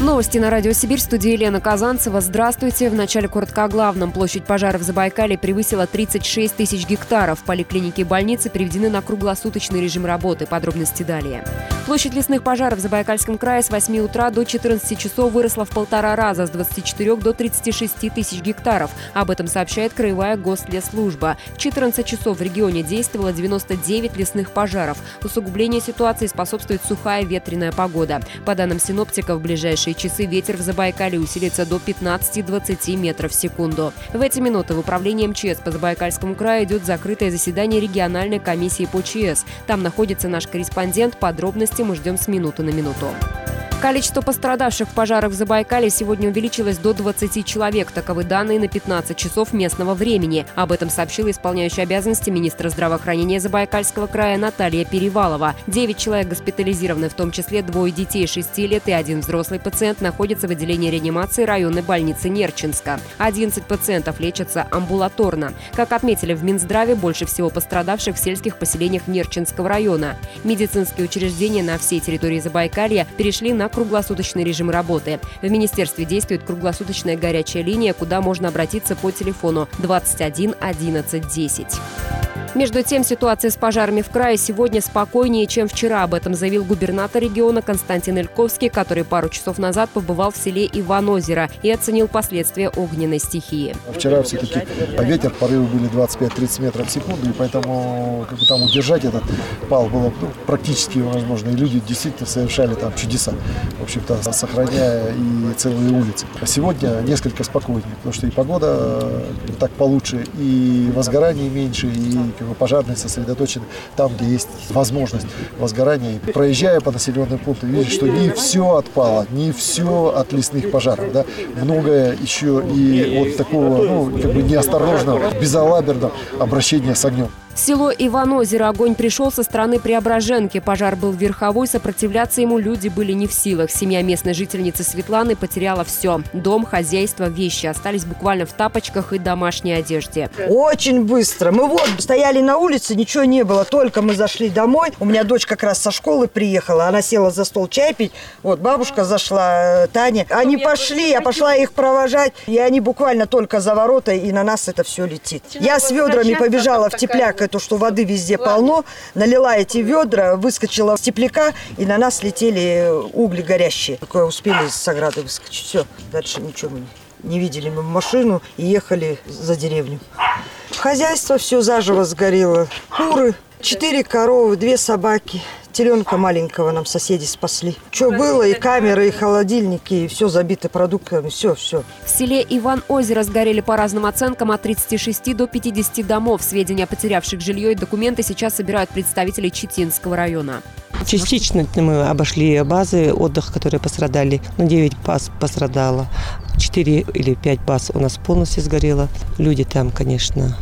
Новости на Радио Сибирь. В студии Елена Казанцева. Здравствуйте. В начале коротко о главном. Площадь пожара в Забайкалье превысила 36 тысяч гектаров. Поликлиники и больницы переведены на круглосуточный режим работы. Подробности далее. Площадь лесных пожаров в Забайкальском крае с 8 утра до 14 часов выросла в 1,5 раза, с 24 до 36 тысяч гектаров. Об этом сообщает Краевая Гослесслужба. В 14 часов в регионе действовало 99 лесных пожаров. Усугублению ситуации способствует сухая ветреная погода. По данным синоптиков, в ближайшие часы ветер в Забайкалье усилится до 15-20 метров в секунду. В эти минуты в управлении МЧС по Забайкальскому краю идет закрытое заседание региональной комиссии по ЧС. Там находится наш корреспондент. Подробности мы ждем с минуты на минуту. Количество пострадавших в пожарах в Забайкалье сегодня увеличилось до 20 человек. Таковы данные на 15 часов местного времени. Об этом сообщила исполняющая обязанности министра здравоохранения Забайкальского края Наталья Перевалова. 9 человек госпитализированы, в том числе 2 детей 6 лет и 1 взрослый пациент находится в отделении реанимации районной больницы Нерчинска. 11 пациентов лечатся амбулаторно. Как отметили в Минздраве, больше всего пострадавших в сельских поселениях Нерчинского района. Медицинские учреждения на всей территории Забайкалья перешли на круглосуточный режим работы. В министерстве действует круглосуточная горячая линия, куда можно обратиться по телефону 21 11 10. Между тем, ситуация с пожарами в крае сегодня спокойнее, чем вчера. Об этом заявил губернатор региона Константин Ильковский, который пару часов назад побывал в селе Иван-Озеро и оценил последствия огненной стихии. Вчера все-таки ветер, порывы были 25-30 метров в секунду, и поэтому там удержать этот пал было практически невозможно. И люди действительно совершали там чудеса, в общем-то, сохраняя и целые улицы. А сегодня несколько спокойнее, потому что и погода так получше, и возгораний меньше, и пожарные сосредоточены там, где есть возможность возгорания. Проезжая по населенным пунктам, видишь, что не все отпало, не все от лесных пожаров. Да? Многое еще и вот такого неосторожного, безалаберного обращения с огнем. В село Иван-Озеро огонь пришел со стороны Преображенки. Пожар был верховой, сопротивляться ему люди были не в силах. Семья местной жительницы Светланы потеряла все. Дом, хозяйство, вещи остались буквально в тапочках и домашней одежде. Очень быстро. Мы стояли на улице, ничего не было. Только мы зашли домой. У меня дочь как раз со школы приехала. Она села за стол чай пить. Бабушка зашла, Таня. Они пошли, я пошла их провожать. И они буквально только за ворота, и на нас это все летит. Я с ведрами побежала в тепляк. То, что воды везде полно, налила эти ведра, выскочила с тепляка, и на нас летели угли горящие. Только успели из ограды выскочить. Все, дальше ничего мы не видели. Мы машину и ехали за деревню. Хозяйство все заживо сгорело. Куры, 4 коровы, 2 собаки. Теленка маленького нам соседи спасли. Что было, и камеры, и холодильники, и все забито продуктами, все. В селе Иван-Озеро сгорели по разным оценкам от 36 до 50 домов. Сведения о потерявших жилье и документы сейчас собирают представители Читинского района. Частично мы обошли базы отдыха, которые пострадали. 9 баз пострадало. 4 или 5 баз у нас полностью сгорело. Люди там, конечно,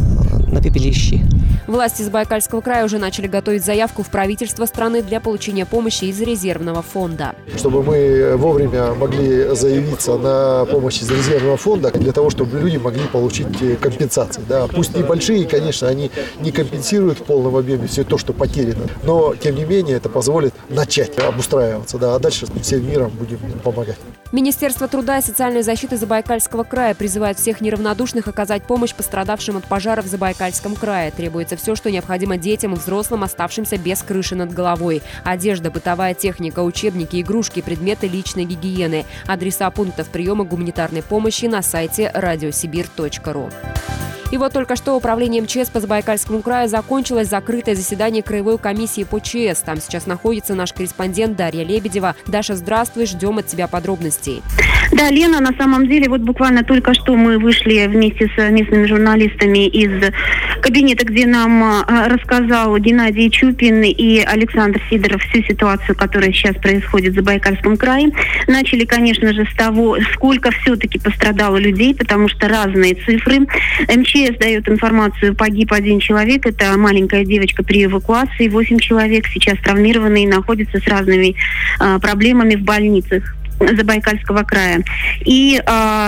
на пепелище. Власти Забайкальского края уже начали готовить заявку в правительство страны для получения помощи из резервного фонда. Чтобы мы вовремя могли заявиться на помощь из резервного фонда, для того, чтобы люди могли получить компенсации. Да. Пусть небольшие, конечно, они не компенсируют в полном объеме все то, что потеряно, но, тем не менее, это позволит начать обустраиваться, да, а дальше всем миром будем помогать. Министерство труда и социальной защиты Забайкальского края призывает всех неравнодушных оказать помощь пострадавшим от пожара в Забайкальском крае. Требуется все, что необходимо детям и взрослым, оставшимся без крыши над головой. Одежда, бытовая техника, учебники, игрушки, предметы личной гигиены. Адреса пунктов приема гуманитарной помощи на сайте radiosibir.ru. И вот только что управление МЧС по Забайкальскому краю закончилось закрытое заседание Краевой комиссии по ЧС. Там сейчас находится наш корреспондент Дарья Лебедева. Даша, здравствуй, ждем от тебя подробностей. Да, Лена, на самом деле, буквально только что мы вышли вместе с местными журналистами из кабинета, где нам рассказал Геннадий Чупин и Александр Сидоров всю ситуацию, которая сейчас происходит в Забайкальском крае. Начали, конечно же, с того, сколько все-таки пострадало людей, потому что разные цифры. МЧС дает информацию, погиб 1 человек, это маленькая девочка при эвакуации, 8 человек сейчас травмированы и находятся с разными проблемами в больницах. Забайкальского края. И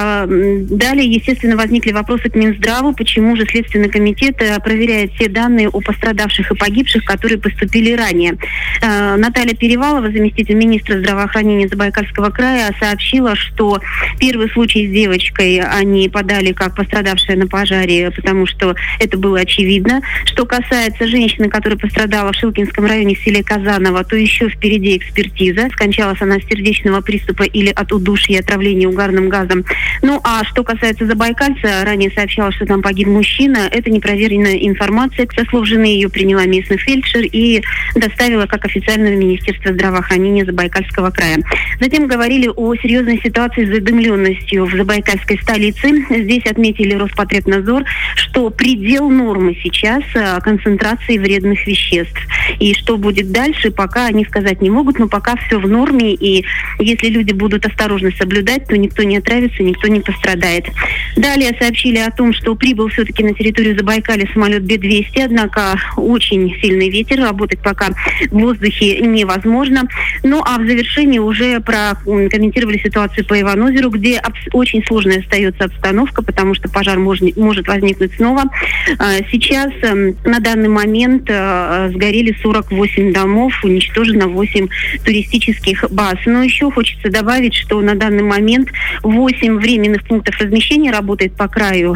далее, естественно, возникли вопросы к Минздраву, почему же Следственный комитет проверяет все данные о пострадавших и погибших, которые поступили ранее. Наталья Перевалова, заместитель министра здравоохранения Забайкальского края, сообщила, что первый случай с девочкой они подали как пострадавшая на пожаре, потому что это было очевидно. Что касается женщины, которая пострадала в Шилкинском районе в селе Казаново, то еще впереди экспертиза. Скончалась она от сердечного приступа или от удушья и отравления угарным газом. Ну, а что касается забайкальца, ранее сообщалось, что там погиб мужчина. Это непроверенная информация. Со слов жены ее приняла местный фельдшер и доставила как официальное Министерство здравоохранения Забайкальского края. Затем говорили о серьезной ситуации с задымленностью в забайкальской столице. Здесь отметили Роспотребнадзор, что предел нормы сейчас концентрации вредных веществ. И что будет дальше, пока они сказать не могут, но пока все в норме. И если люди будут осторожно соблюдать, то никто не отравится, никто не пострадает. Далее сообщили о том, что прибыл все-таки на территорию Забайкалья самолет Б-200, однако очень сильный ветер, работать пока в воздухе невозможно. Ну а в завершении уже прокомментировали ситуацию по Иванозеру, где очень сложная остается обстановка, потому что пожар может возникнуть снова. Сейчас на данный момент сгорели 48 домов, уничтожено 8 туристических баз. Но еще хочется добавить, что на данный момент 8 временных пунктов размещения работает по краю.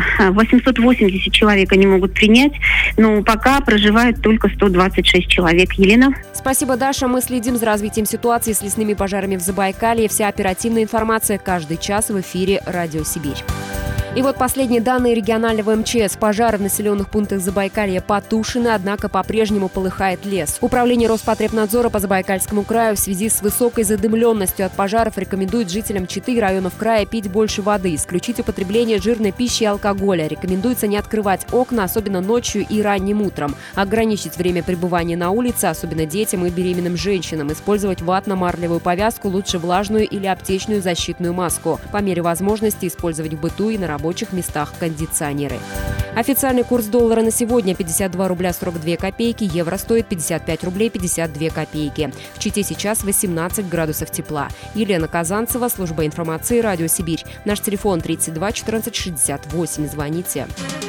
880 человек они могут принять, но пока проживает только 126 человек. Елена? Спасибо, Даша. Мы следим за развитием ситуации с лесными пожарами в Забайкалье. Вся оперативная информация каждый час в эфире «Радио Сибирь». И вот последние данные регионального МЧС. Пожары в населенных пунктах Забайкалья потушены, однако по-прежнему полыхает лес. Управление Роспотребнадзора по Забайкальскому краю в связи с высокой задымленностью от пожаров рекомендует жителям Читы и районов края пить больше воды, исключить употребление жирной пищи и алкоголя. Рекомендуется не открывать окна, особенно ночью и ранним утром. Ограничить время пребывания на улице, особенно детям и беременным женщинам. Использовать ватно-марлевую повязку, лучше влажную или аптечную защитную маску. По мере возможности использовать в быту и на рабочих местах кондиционеры. Официальный курс доллара на сегодня 52 рубля 42 копейки, евро стоит 55 рублей 52 копейки. В Чите сейчас 18 градусов тепла. Елена Казанцева, служба информации «Радио Сибирь». Наш телефон 32 14 68. Звоните.